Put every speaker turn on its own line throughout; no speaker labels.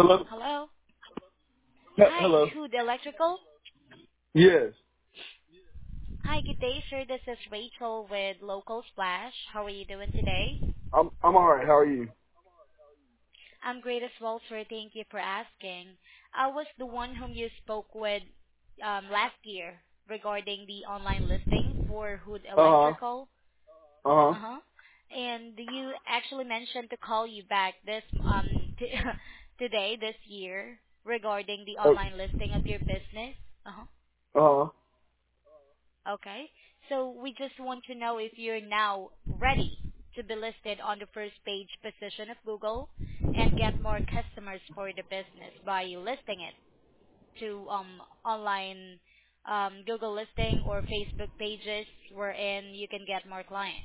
Hello?
Hello. Hi,
Hello?
Hood Electrical.
Yes.
Hi, good day, sir. This is Rachel with Local Splash. How are you doing today?
I'm alright. How are you?
I'm great as well, sir. Thank you for asking. I was the one whom you spoke with last year regarding the online listing for Hood
Uh-huh.
Electrical.
Uh-huh.
Uh-huh. And you actually mentioned to call you back this today, this year, regarding the
Oh,
online listing of your business. Uh-huh.
uh-huh.
Okay. So we just want to know if you're now ready to be listed on the first page position of Google and get more customers for the business by listing it to online Google listing or Facebook pages wherein you can get more clients.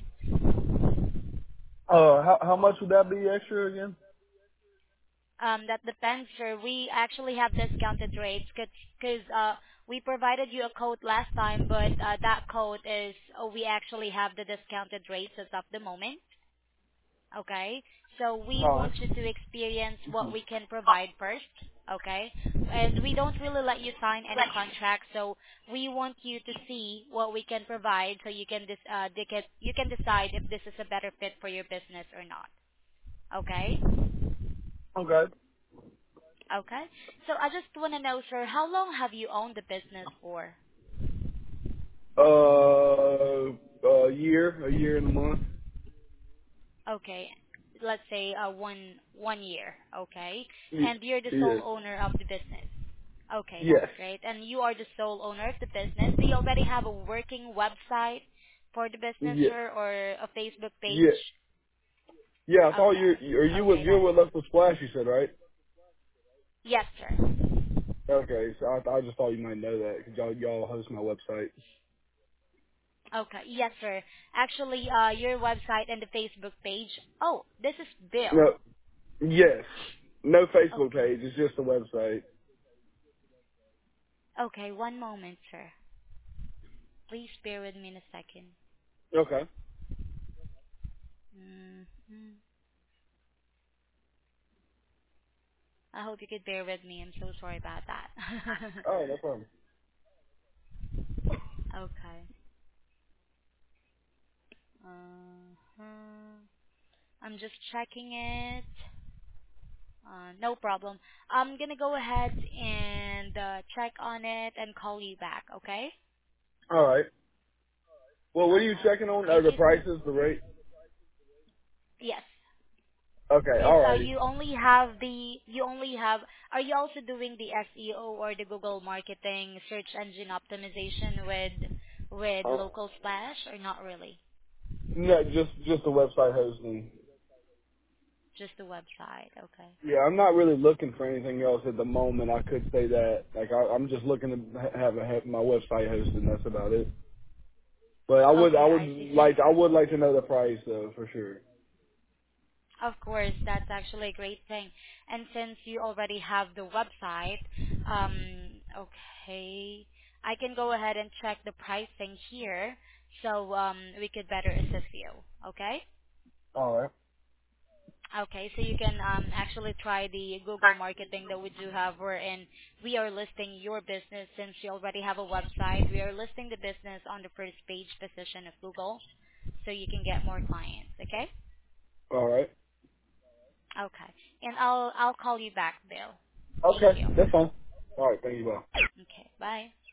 How much would that be extra again?
That depends, sir. We actually have discounted rates because we provided you a code last time, but that code is we actually have the discounted rates as of the moment. Okay, so we
Alright.
want you to experience what we can provide first. Okay, and we don't really let you sign any contract, so we want you to see what we can provide, so you can you can decide if this is a better fit for your business or not. Okay.
Okay.
Okay. So I just want to know, sir, how long have you owned the business for?
A year and a month.
Okay. Let's say one year. Okay.
Y-
And you're the
Yeah.
sole owner of the business. Okay, that's
Yes.
great. And you are the sole owner of the business. Do you already have a working website for the business,
Yeah.
sir, or a Facebook page?
Yeah. Yeah, I thought
Okay.
you're
Then.
with Local Splash, you said, right?
Yes, sir.
Okay, so I just thought you might know that, because y'all host my website.
Okay. Yes, sir. Actually, your website and the Facebook page. Oh, this is Bill.
No, yes. No Facebook
Okay.
page, it's just a website.
Okay, one moment, sir. Please bear with me in a second.
Okay.
hmm I hope you could bear with me. I'm so sorry about that.
Oh, no problem.
Okay. Uh-huh. I'm just checking it. No problem. I'm gonna go ahead and check on it and call you back, okay?
Alright. Well, what are you
Okay.
checking on?
Thank
The
you so.
prices, the rate?
Yes.
Okay,
Because
alrighty.
you only have, are you also doing the SEO or the Google marketing search engine optimization with
Uh,
Local Splash or not really?
no, just the website hosting.
Just the website, okay.
Yeah, I'm not really looking for anything else at the moment. I could say that. Like, I'm just looking to have my website hosted. And that's about it. But
Okay, I see.
I would like to know the price though, for sure.
Of course, that's actually a great thing. And since you already have the website, okay, I can go ahead and check the pricing here so we could better assist you, okay?
All right.
Okay, so you can actually try the Google marketing that we do have wherein we are listing your business since you already have a website. We are listing the business on the first page position of Google so you can get more clients, okay?
All right.
Okay. And I'll call you back, Bill. Thank
Okay,
you.
that's fine. All right. Thank you. Bye.
Okay, bye.